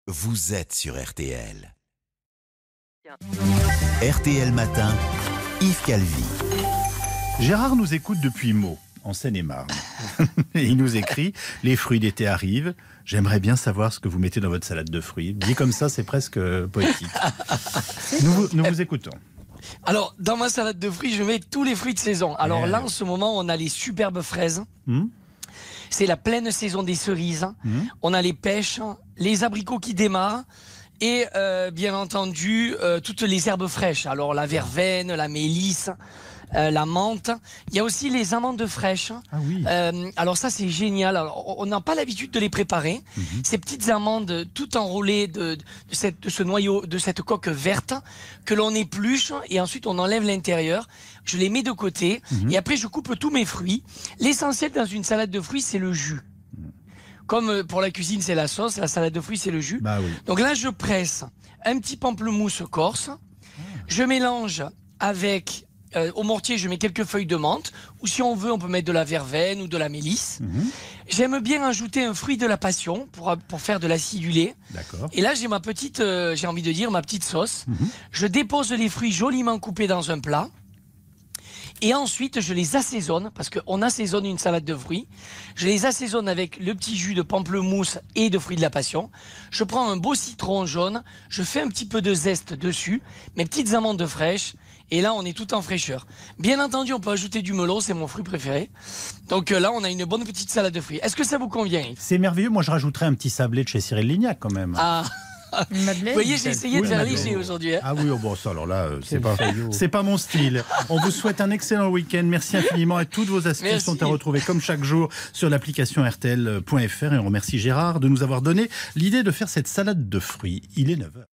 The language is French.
vous êtes sur RTL. RTL Matin, Yves Calvi. Gérard nous écoute depuis Meaux, en Seine-et-Marne. Et il nous écrit « Les fruits d'été arrivent. J'aimerais bien savoir ce que vous mettez dans votre salade de fruits. » Dit comme ça, c'est presque poétique. Nous vous écoutons. Alors, dans ma salade de fruits, je mets tous les fruits de saison. Alors là, en ce moment, on a les superbes fraises. C'est la pleine saison des cerises. On a les pêches, les abricots qui démarrent. Et bien entendu, toutes les herbes fraîches. Alors la verveine, la mélisse, la menthe. Il y a aussi les amandes fraîches. Ah oui. Alors ça, c'est génial. Alors, on n'a pas l'habitude de les préparer. Ces petites amandes tout enroulées de ce noyau, de cette coque verte que l'on épluche et ensuite on enlève l'intérieur. Je les mets de côté et après je coupe tous mes fruits. L'essentiel dans une salade de fruits, c'est le jus. Comme pour la cuisine, c'est la sauce, la salade de fruits, c'est le jus. Bah oui. Donc là, je presse un petit pamplemousse corse. Je mélange avec, au mortier, je mets quelques feuilles de menthe. Ou si on veut, on peut mettre de la verveine ou de la mélisse. J'aime bien ajouter un fruit de la passion pour faire de l'acidulé. D'accord. Et là, j'ai ma petite, j'ai envie de dire, ma petite sauce. Je dépose les fruits joliment coupés dans un plat. Et ensuite, je les assaisonne, parce qu'on assaisonne une salade de fruits. Je les assaisonne avec le petit jus de pamplemousse et de fruits de la passion. Je prends un beau citron jaune, je fais un petit peu de zeste dessus, mes petites amandes fraîches, et là, on est tout en fraîcheur. Bien entendu, on peut ajouter du melon, c'est mon fruit préféré. Donc là, on a une bonne petite salade de fruits. Est-ce que ça vous convient, Yves ? C'est merveilleux. Moi, je rajouterais un petit sablé de chez Cyril Lignac, quand même. Ah. Une madeleine. Vous voyez, j'ai essayé de faire léger aujourd'hui. Ah oui, oh bon, ça, alors là, c'est pas mon style. On vous souhaite un excellent week-end. Merci infiniment. Et toutes vos astuces sont à retrouver comme chaque jour sur l'application RTL.fr. Et on remercie Gérard de nous avoir donné l'idée de faire cette salade de fruits. Il est 9h.